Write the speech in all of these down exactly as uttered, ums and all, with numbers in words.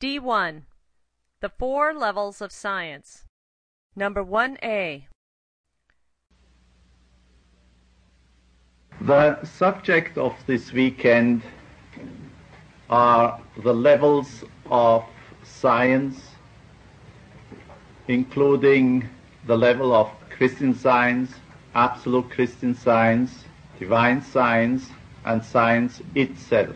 D one. The Four Levels of Science. Number one A. The subject of this weekend are the levels of science, including the level of Christian Science, absolute Christian Science, divine science, and science itself.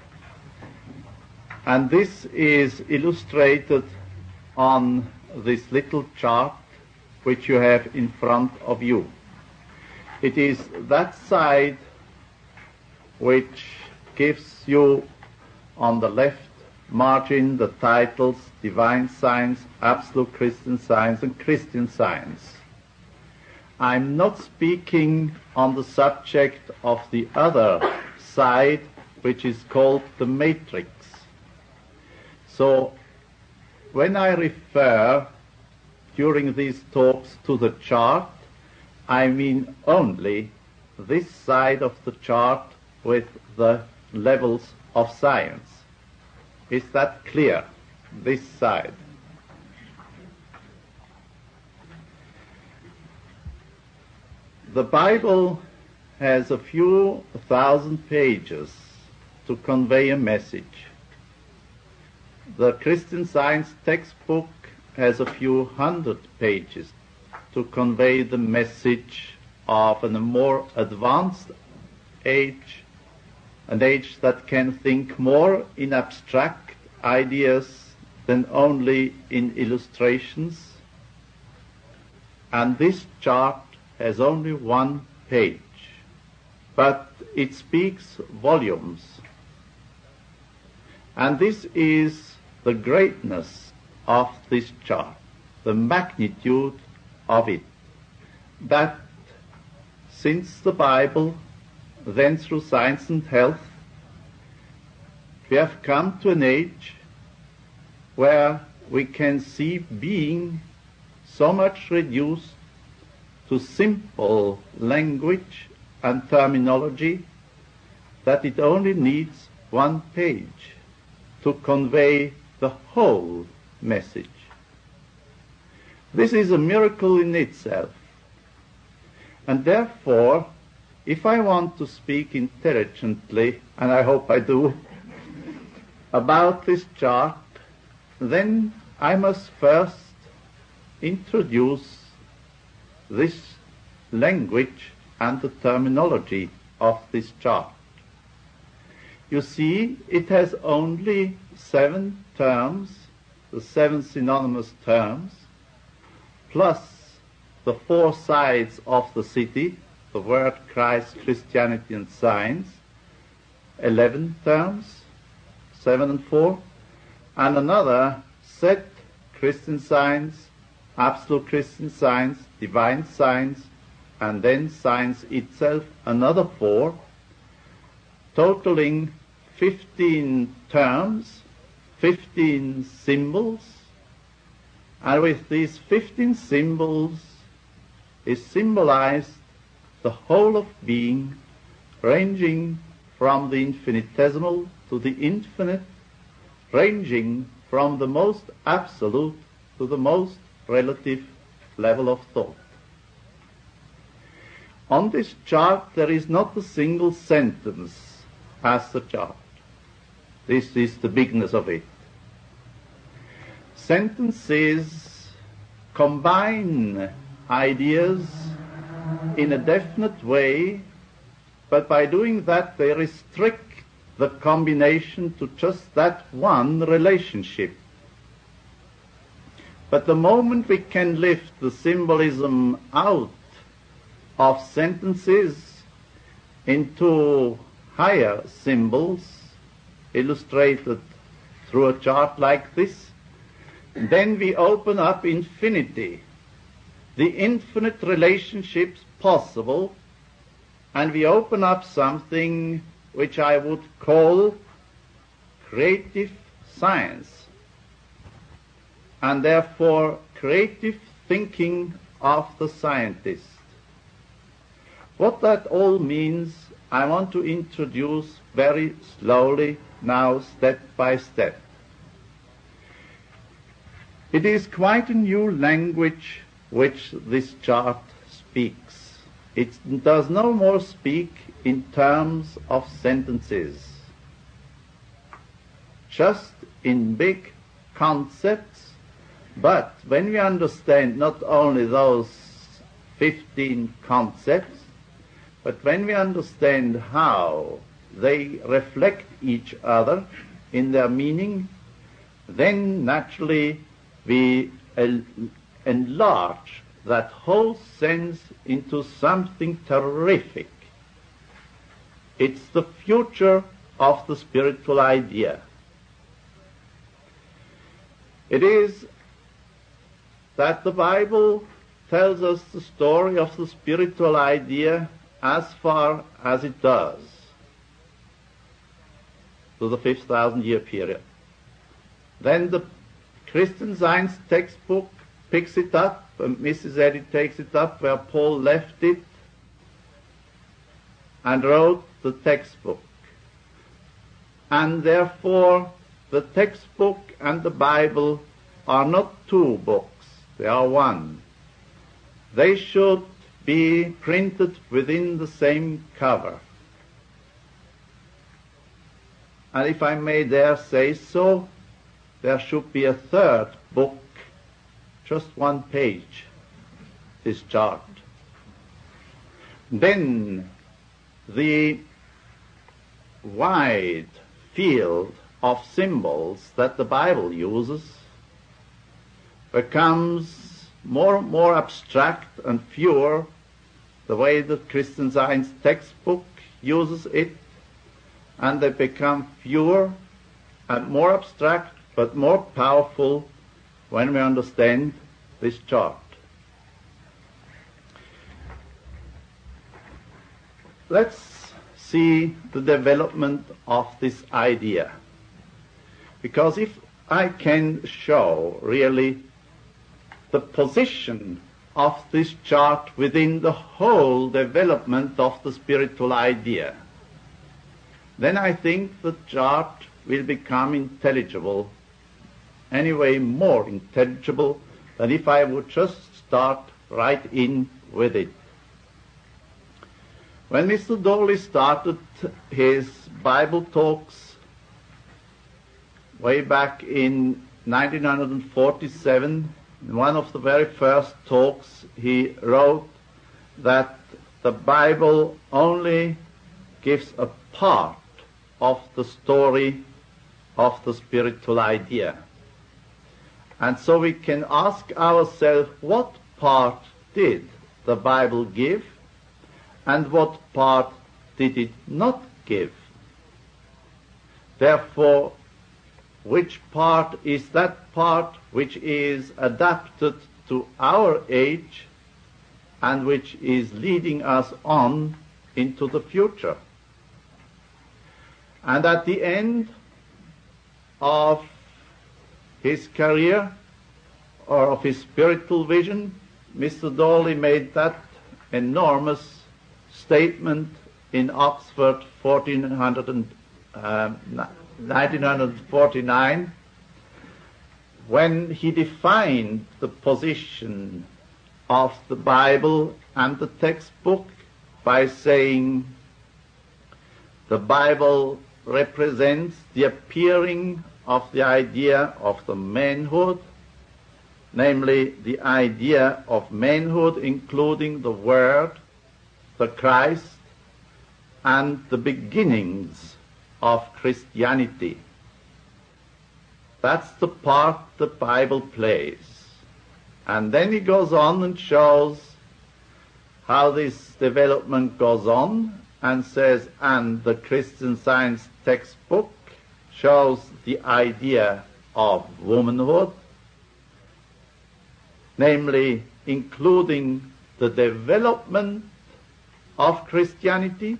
And this is illustrated on this little chart which you have in front of you. It is that side which gives you on the left margin the titles Divine Science, Absolute Christian Science, and Christian Science. I'm not speaking on the subject of the other side, which is called the matrix. So when I refer during these talks to the chart, I mean only this side of the chart with the levels of science. Is that clear? This side. The Bible has a few thousand pages to convey a message. The Christian Science textbook has a few hundred pages to convey the message of a more advanced age, an age that can think more in abstract ideas than only in illustrations. And this chart has only one page, but it speaks volumes. And this is the greatness of this chart, the magnitude of it, that since the Bible, then through science and health, we have come to an age where we can see being so much reduced to simple language and terminology that it only needs one page to convey the whole message. This is a miracle in itself. And therefore, if I want to speak intelligently, and I hope I do, about this chart, then I must first introduce this language and the terminology of this chart. You see, it has only seven terms, the seven synonymous terms, plus the four sides of the city, the Word, Christ, Christianity, and Science, eleven terms, seven and four, and another set, Christian Science, Absolute Christian Science, Divine Science, and then Science itself, another four, totaling fifteen terms, fifteen symbols, and with these fifteen symbols is symbolized the whole of being, ranging from the infinitesimal to the infinite, ranging from the most absolute to the most relative level of thought. On this chart there is not a single sentence as the chart. This is the bigness of it. Sentences combine ideas in a definite way, but by doing that they restrict the combination to just that one relationship. But the moment we can lift the symbolism out of sentences into higher symbols, illustrated through a chart like this, then we open up infinity, the infinite relationships possible, and we open up something which I would call creative science, and therefore creative thinking of the scientist. What that all means, I want to introduce very slowly now, step by step. It is quite a new language which this chart speaks. It does no more speak in terms of sentences, just in big concepts, but when we understand not only those fifteen concepts, but when we understand how they reflect each other in their meaning, then naturally we el- enlarge that whole sense into something terrific. It's the future of the spiritual idea. It is that the Bible tells us the story of the spiritual idea as far as it does to the fifth thousand year period. Then the Christian Science textbook picks it up, and Missus Eddy takes it up where Paul left it and wrote the textbook. And therefore the textbook and the Bible are not two books, they are one. They should be printed within the same cover. And if I may dare say so, there should be a third book, just one page, this chart. Then the wide field of symbols that the Bible uses becomes more and more abstract and fewer the way the Christian Science textbook uses it, and they become fewer and more abstract but more powerful when we understand this chart. Let's see the development of this idea, because if I can show really the position of this chart within the whole development of the spiritual idea, then I think the chart will become intelligible, anyway more intelligible than if I would just start right in with it. When Mister Dawley started his Bible talks way back in nineteen forty-seven, in one of the very first talks he wrote that the Bible only gives a part of the story of the spiritual idea. And so we can ask ourselves, what part did the Bible give and what part did it not give? Therefore, which part is that part which is adapted to our age and which is leading us on into the future? And at the end of his career or of his spiritual vision, Mister Dawley made that enormous statement in Oxford fourteen hundred, uh, nineteen forty-nine, when he defined the position of the Bible and the textbook by saying the Bible represents the appearing of the idea of the manhood, namely the idea of manhood including the Word, the Christ, and the beginnings of Christianity. That's the part the Bible plays. And then he goes on and shows how this development goes on and says, and the Christian Science textbook shows the idea of womanhood, namely including the development of Christianity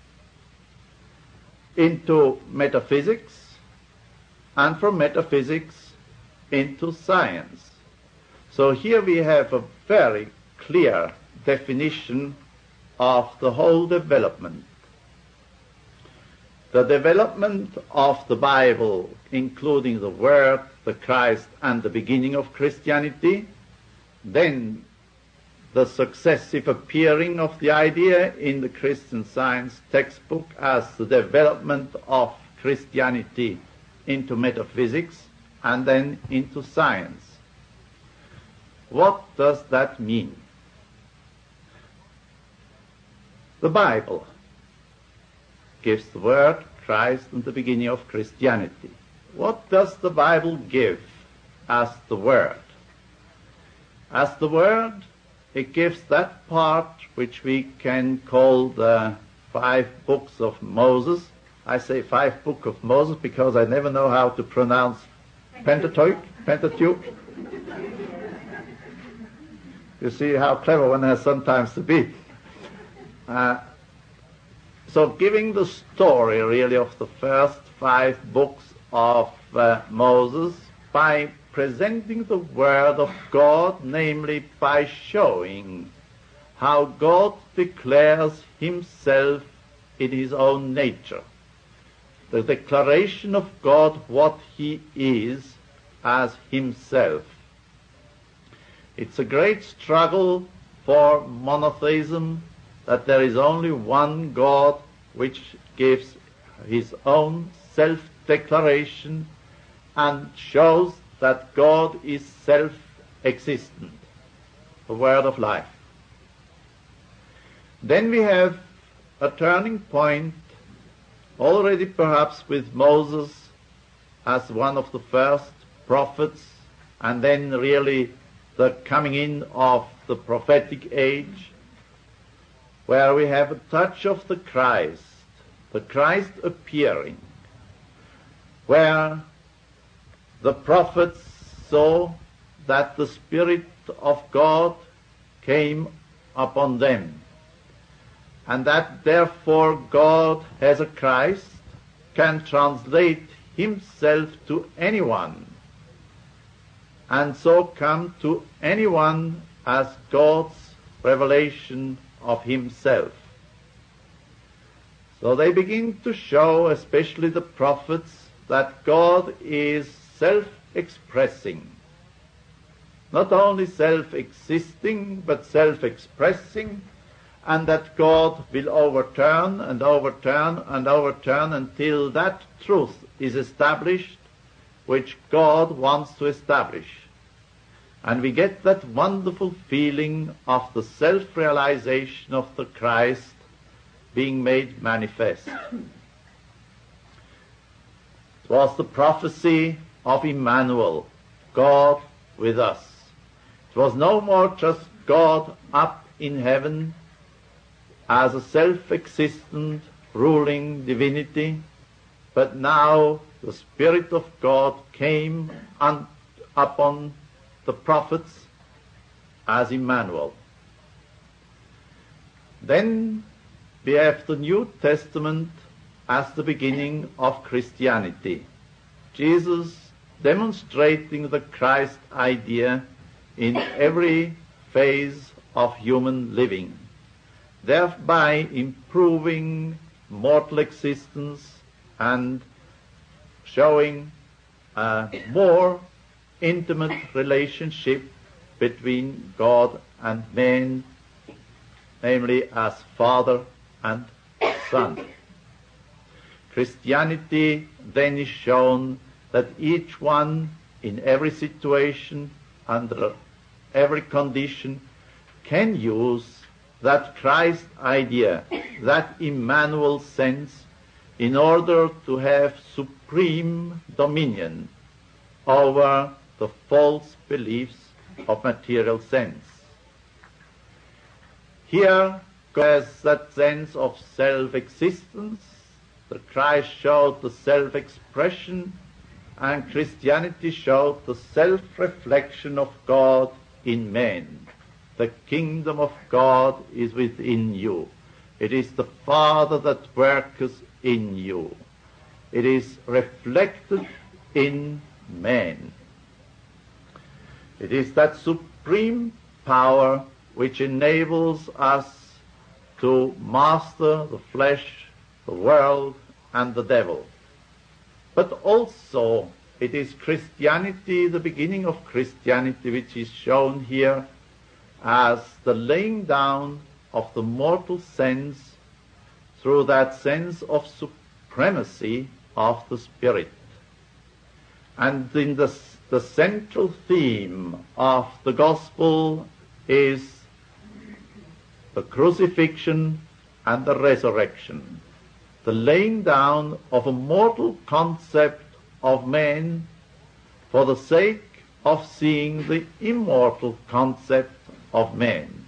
into metaphysics, and from metaphysics into science. So here we have a very clear definition of the whole development. the development of the Bible, including the Word, the Christ, and the beginning of Christianity, then the successive appearing of the idea in the Christian Science textbook as the development of Christianity into metaphysics and then into science. What does that mean? The Bible gives the Word, Christ, and the beginning of Christianity. What does the Bible give as the Word? As the Word, it gives that part which we can call the five books of Moses. I say five books of Moses because I never know how to pronounce Pentateuch. Pentateuch. You see how clever one has sometimes to be. Uh, so giving the story really of the first five books of uh, Moses by presenting the Word of God, namely by showing how God declares himself in his own nature. The declaration of God what he is as himself. It's a great struggle for monotheism that there is only one God which gives his own self-declaration and shows that God is self-existent, the Word of life. Then we have a turning point already perhaps with Moses as one of the first prophets, and then really the coming in of the prophetic age, where we have a touch of the Christ, the Christ appearing, where the prophets saw that the Spirit of God came upon them, and that therefore God as a Christ can translate himself to anyone, and so come to anyone as God's revelation of himself. So they begin to show, especially the prophets, that God is self-expressing. Not only self-existing, but self-expressing, and that God will overturn and overturn and overturn until that truth is established which God wants to establish. And we get that wonderful feeling of the self-realization of the Christ being made manifest. It was the prophecy of Emmanuel, God with us. It was no more just God up in heaven as a self-existent ruling divinity, but now the Spirit of God came un- upon the prophets as Emmanuel. Then we have the New Testament as the beginning of Christianity. Jesus demonstrating the Christ idea in every phase of human living, thereby improving mortal existence and showing a more intimate relationship between God and man, namely as Father and Son. Christianity then is shown that each one in every situation, under every condition, can use that Christ idea, that Emmanuel sense, in order to have supreme dominion over the false beliefs of material sense. Here has that sense of self-existence. The Christ showed the self-expression, and Christianity showed the self-reflection of God in man. The kingdom of God is within you. It is the Father that worketh in you. It is reflected in man. It is that supreme power which enables us to master the flesh, the world, and the devil. But also it is Christianity, the beginning of Christianity, which is shown here as the laying down of the mortal sense through that sense of supremacy of the spirit. And in the, the central theme of the gospel is the crucifixion and the resurrection, the laying down of a mortal concept of man for the sake of seeing the immortal concept of man,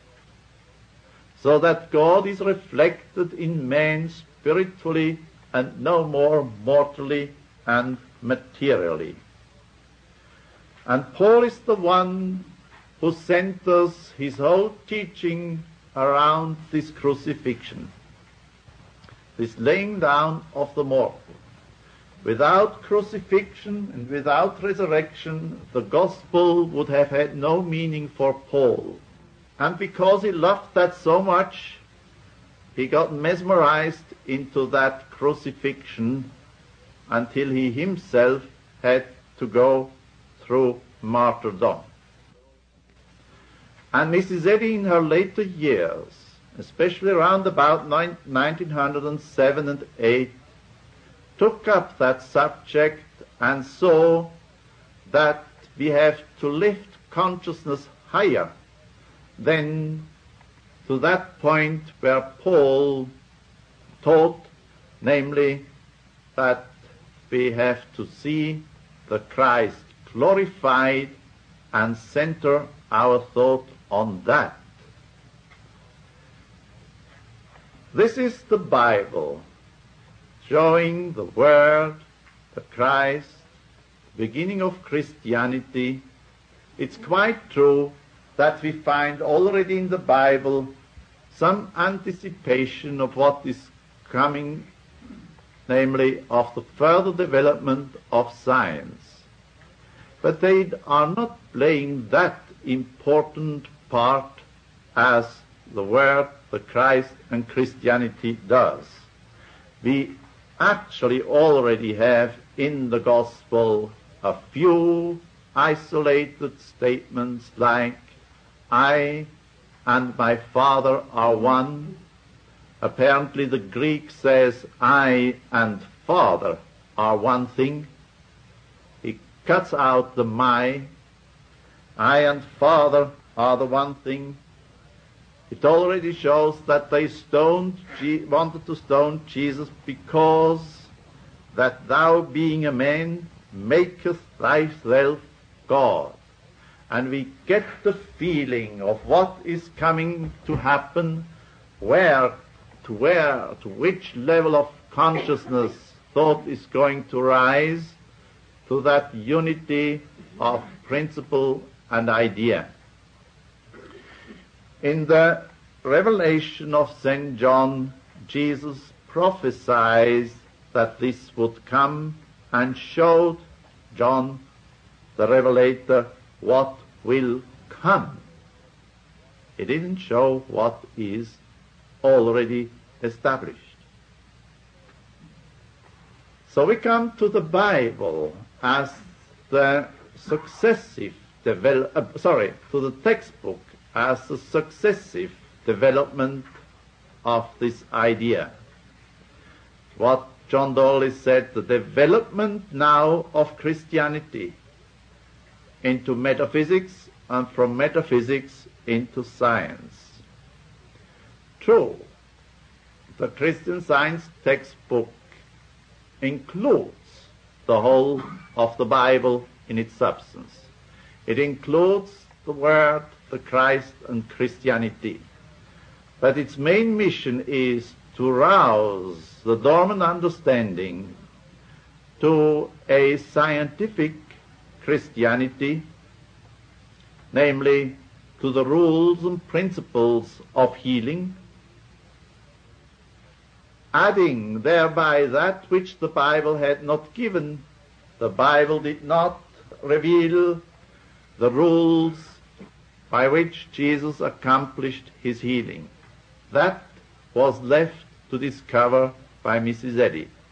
so that God is reflected in man spiritually and no more mortally and materially. And Paul is the one who centers his whole teaching around this crucifixion, this laying down of the mortal. Without crucifixion and without resurrection, the gospel would have had no meaning for Paul. And because he loved that so much, he got mesmerized into that crucifixion until he himself had to go through martyrdom. And Missus Eddy in her later years, especially around about nineteen oh seven and eight, took up that subject and saw that we have to lift consciousness higher than to that point where Paul taught, namely that we have to see the Christ glorified and center our thought on that. This is the Bible, showing the Word, the Christ, beginning of Christianity. It's quite true that we find already in the Bible some anticipation of what is coming, namely of the further development of science. But they are not playing that important part as the Word, the Christ, and Christianity does. We actually already have in the Gospel a few isolated statements like, I and my Father are one. Apparently the Greek says, I and Father are one thing. He cuts out the my. I and Father are the one thing. It already shows that they stoned, wanted to stone Jesus because that thou being a man makest thyself God. And we get the feeling of what is coming to happen, where, to where, to which level of consciousness thought is going to rise, to that unity of principle and idea. In the revelation of Saint John, Jesus prophesied that this would come and showed John the Revelator what will come. He didn't show what is already established. So we come to the Bible as the successive develop, uh, sorry, to the textbook as the successive development of this idea. What John Dawley said, the development now of Christianity into metaphysics and from metaphysics into science. True, the Christian Science textbook includes the whole of the Bible in its substance. It includes the Word, the Christ, and Christianity. But its main mission is to rouse the dormant understanding to a scientific Christianity, namely to the rules and principles of healing, adding thereby that which the Bible had not given. The Bible did not reveal the rules by which Jesus accomplished his healing. That was left to discover by Missus Eddy.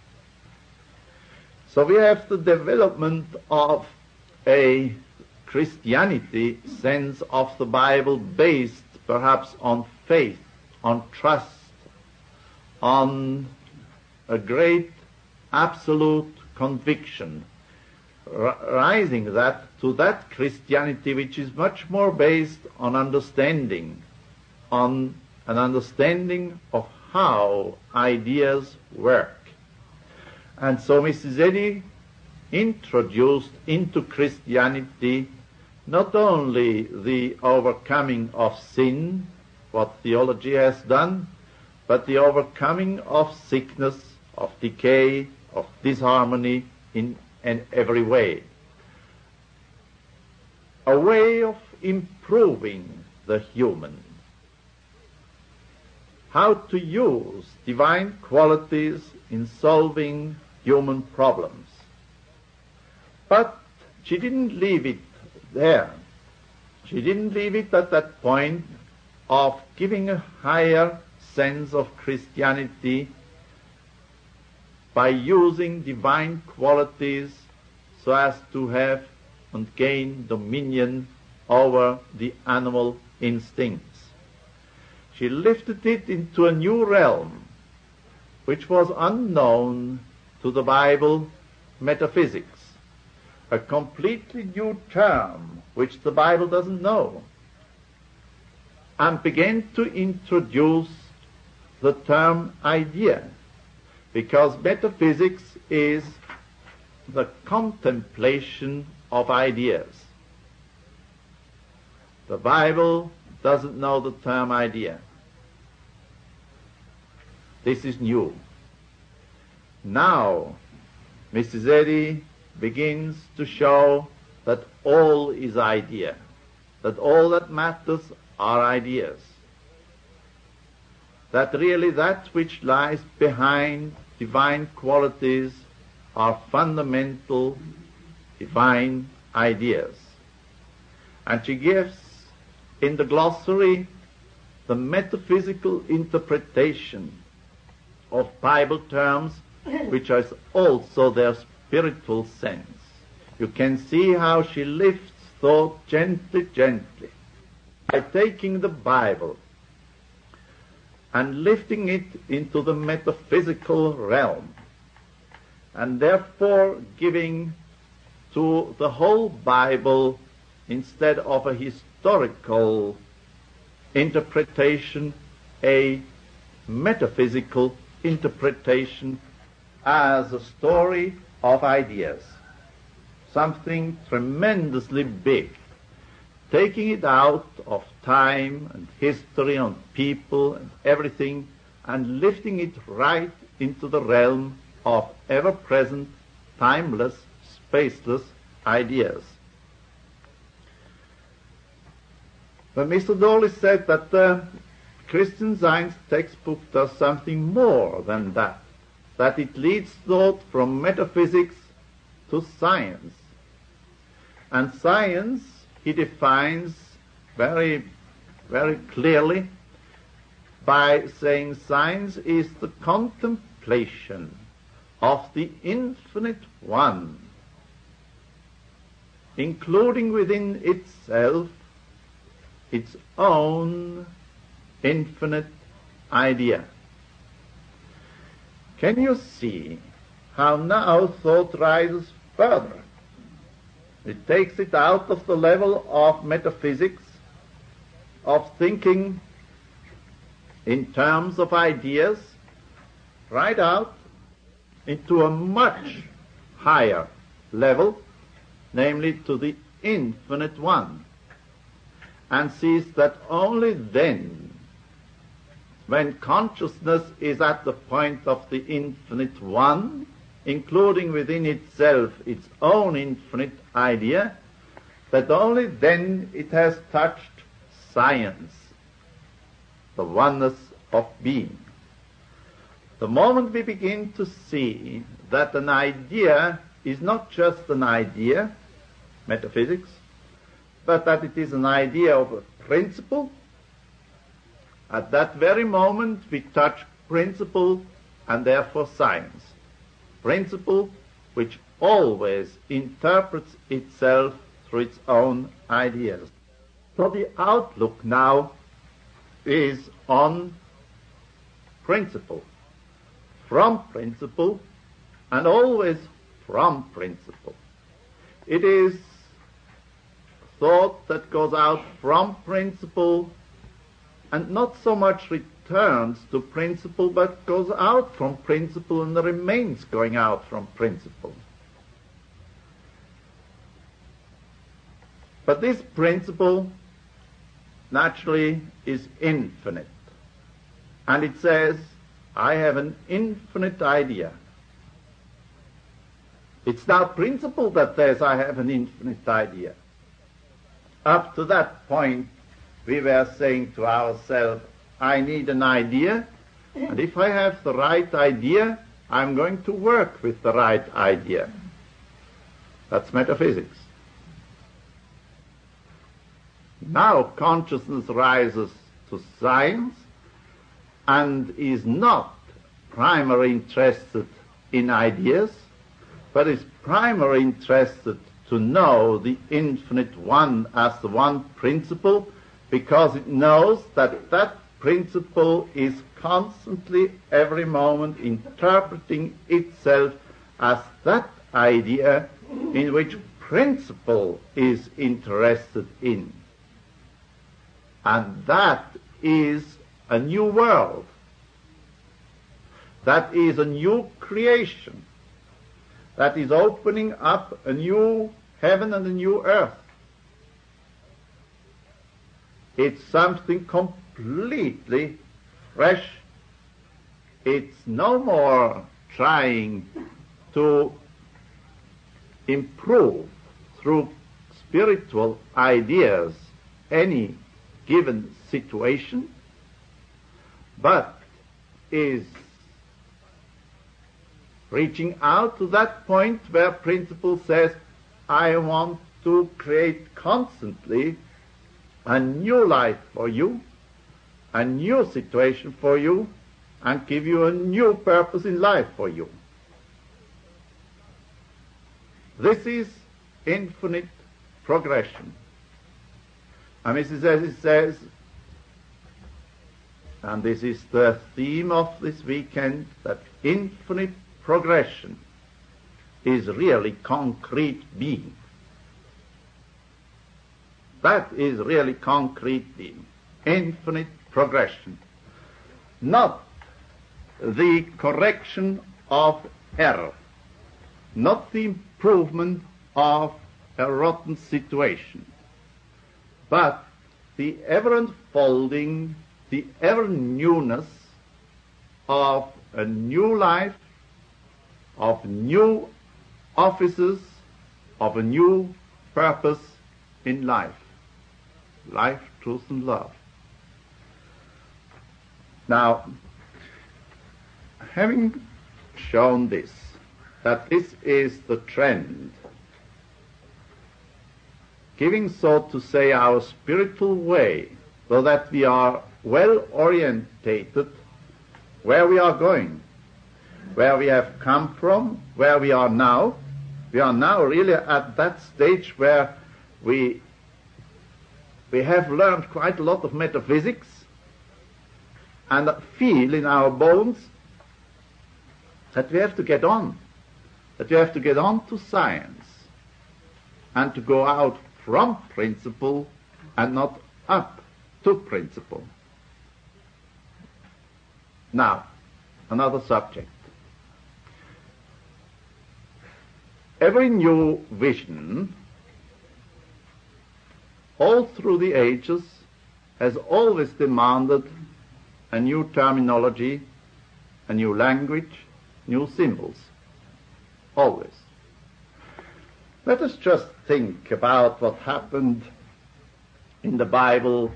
So we have the development of a Christianity sense of the Bible based perhaps on faith, on trust, on a great absolute conviction, r- rising that to that Christianity which is much more based on understanding, on an understanding of how ideas work. And so Missus Eddy introduced into Christianity not only the overcoming of sin, what theology has done, but the overcoming of sickness, of decay, of disharmony in, in every way. A way of improving the human. How to use divine qualities in solving human problems. But she didn't leave it there. She didn't leave it at that point of giving a higher sense of Christianity by using divine qualities so as to have and gain dominion over the animal instincts. She lifted it into a new realm, which was unknown to the Bible, metaphysics, a completely new term which the Bible doesn't know, and began to introduce the term idea, because metaphysics is the contemplation of ideas. The Bible doesn't know the term idea. This is new. Now, Missus Eddy begins to show that all is idea, that all that matters are ideas, that really that which lies behind divine qualities are fundamental divine ideas. And she gives in the glossary the metaphysical interpretation of Bible terms, which is also their spiritual sense. You can see how she lifts thought gently, gently, by taking the Bible and lifting it into the metaphysical realm, and therefore giving to the whole Bible, instead of a historical interpretation, a metaphysical interpretation as a story of ideas, something tremendously big, taking it out of time and history and people and everything, and lifting it right into the realm of ever-present, timeless, spaceless ideas. But Mister Dawley said that the Christian Science textbook does something more than that, that it leads thought from metaphysics to science. And science, he defines very, very clearly by saying science is the contemplation of the infinite one, including within itself its own infinite idea. Can you see how now thought rises further? It takes it out of the level of metaphysics, of thinking in terms of ideas, right out into a much higher level, namely to the infinite one, and sees that only then, when consciousness is at the point of the infinite one, including within itself its own infinite idea, that only then it has touched science, the oneness of being. The moment we begin to see that an idea is not just an idea, metaphysics, but that it is an idea of a principle, at that very moment we touch principle and therefore science. Principle which always interprets itself through its own ideas. So the outlook now is on principle, from principle, and always from principle. It is thought that goes out from principle and not so much returns to principle, but goes out from principle and remains going out from principle. But this principle naturally is infinite. And it says, I have an infinite idea. It's now principle that says I have an infinite idea. Up to that point, we were saying to ourselves, I need an idea, and if I have the right idea, I'm going to work with the right idea. That's metaphysics. Now consciousness rises to science and is not primarily interested in ideas, but is primarily interested to know the infinite one as the one principle, because it knows that that principle is constantly, every moment, interpreting itself as that idea in which principle is interested in. And that is a new world. That is a new creation. That is opening up a new heaven and a new earth. It's something completely fresh. It's no more trying to improve through spiritual ideas any given situation, but is reaching out to that point where principle says, I want to create constantly a new life for you, a new situation for you, and give you a new purpose in life for you. This is infinite progression. And Missus Esses says, and this is the theme of this weekend, that infinite progression is really concrete being. That is really concrete being. Infinite progression. Not the correction of error. Not the improvement of a rotten situation. But the ever unfolding, the ever newness of a new life, of new offices, of a new purpose in life. Life, truth, and love. Now, having shown this, that this is the trend, giving, so to say, our spiritual way, so that we are well orientated where we are going, where we have come from, where we are now. We are now really at that stage where we we have learned quite a lot of metaphysics and feel in our bones that we have to get on, that we have to get on to science and to go out from principle and not up to principle. Now, another subject. Every new vision, all through the ages, has always demanded a new terminology, a new language, new symbols. Always. Let us just think about what happened in the Bible.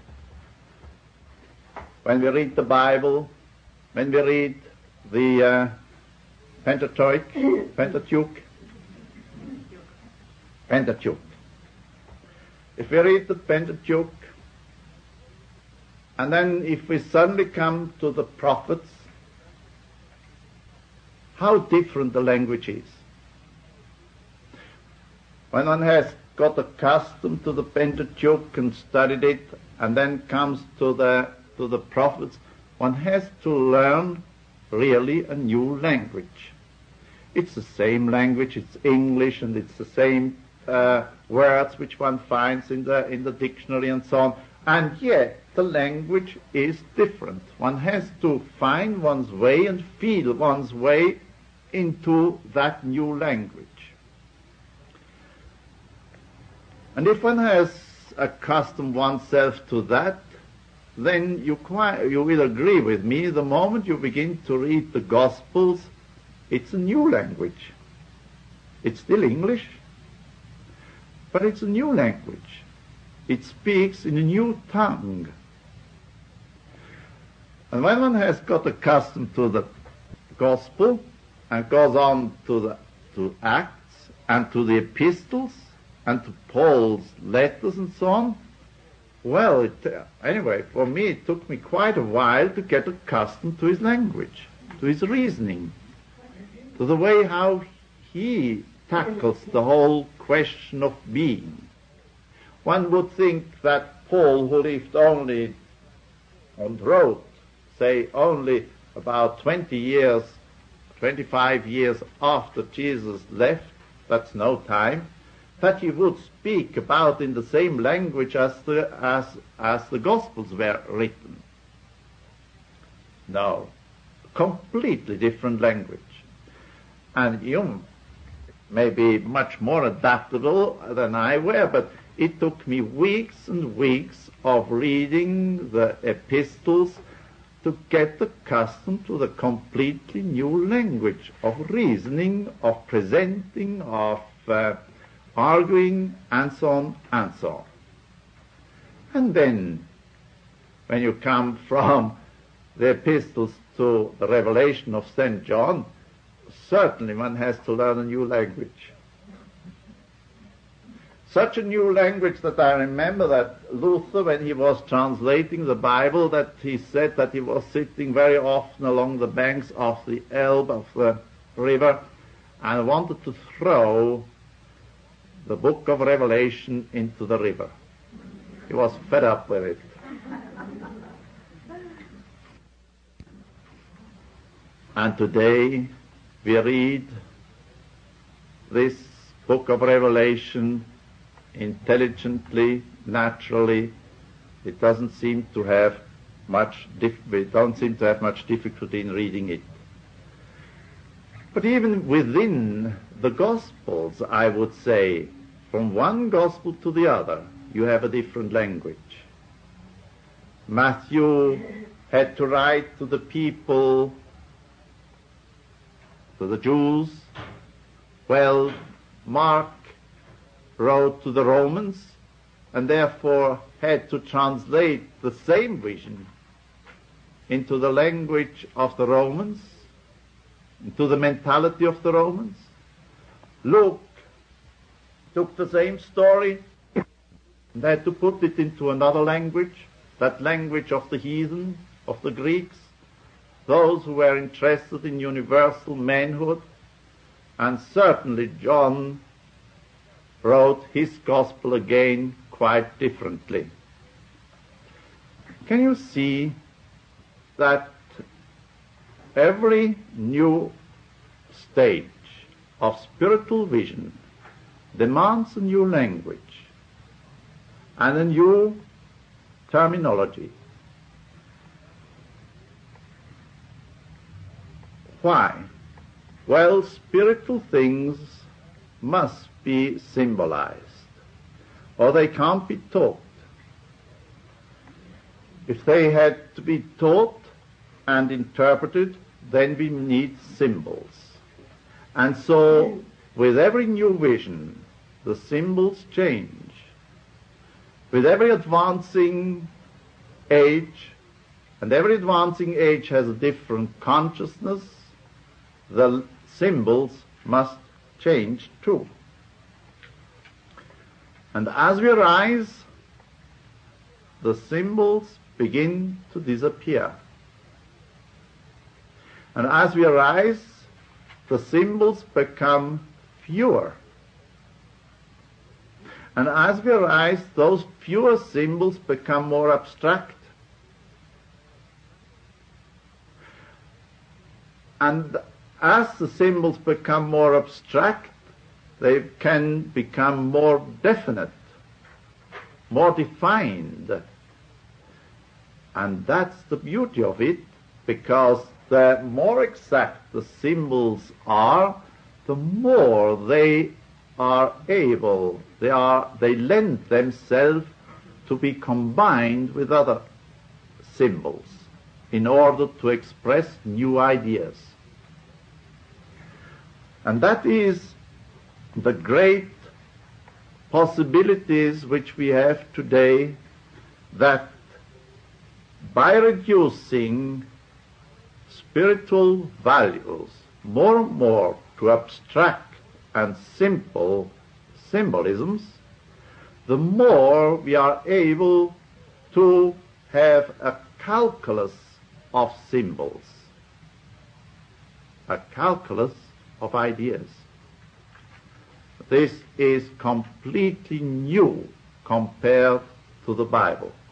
When we read the Bible, when we read the uh, Pentateuch, Pentateuch, Pentateuch. If we read the Pentateuch, and then if we suddenly come to the prophets, how different the language is. When one has got accustomed to the Pentateuch and studied it, and then comes to the, to the prophets, one has to learn really a new language. It's the same language, it's English, and it's the same uh, words which one finds in the, in the dictionary and so on, and yet the language is different. One has to find one's way and feel one's way into that new language. And if one has accustomed oneself to that, then you, quite, you will agree with me, the moment you begin to read the Gospels, it's a new language. It's still English, but it's a new language. It speaks in a new tongue. And when one has got accustomed to the Gospel and goes on to the to Acts and to the epistles and to Paul's letters and so on, well, it, uh, anyway, for me it took me quite a while to get accustomed to his language, to his reasoning, to the way how he tackles the whole question of being. One would think that Paul, who lived only and wrote, say, only about twenty years, twenty-five years after Jesus left, that's no time, that he would speak about in the same language as the, as, as the Gospels were written. No, completely different language. And you may be much more adaptable than I were, but it took me weeks and weeks of reading the epistles to get accustomed to the completely new language of reasoning, of presenting, of uh, arguing, and so on and so on. And then, when you come from the epistles to the revelation of Saint John, certainly one has to learn a new language. Such a new language that I remember that Luther, when he was translating the Bible, that he said that he was sitting very often along the banks of the Elbe, of the river, and wanted to throw the book of Revelation into the river. He was fed up with it. And today we read this book of Revelation intelligently, naturally. It doesn't seem to have much dif- we don't seem to have much difficulty in reading it. But even within the Gospels, I would say, from one Gospel to the other, you have a different language. Matthew had to write to the people, to the Jews. Well, Mark wrote to the Romans, and therefore had to translate the same vision into the language of the Romans, into the mentality of the Romans. Luke took the same story and had to put it into another language, that language of the heathen, of the Greeks, those who were interested in universal manhood. And certainly John wrote his gospel again quite differently. Can you see that every new stage of spiritual vision demands a new language and a new terminology? Why? Well, spiritual things must be symbolized, or they can't be taught. If they had to be taught and interpreted, then we need symbols. And so, with every new vision, the symbols change. With every advancing age, and every advancing age has a different consciousness, the symbols must change too. And as we rise, the symbols begin to disappear. And as we rise, the symbols become fewer. And as we rise, those pure symbols become more abstract. And as the symbols become more abstract, they can become more definite, more defined. And that's the beauty of it, because the more exact the symbols are, the more they are able, they are, they lend themselves to be combined with other symbols in order to express new ideas. And that is the great possibilities which we have today, that by reducing spiritual values more and more to abstract and simple symbolisms, the more we are able to have a calculus of symbols, a calculus of ideas. This is completely new compared to the Bible.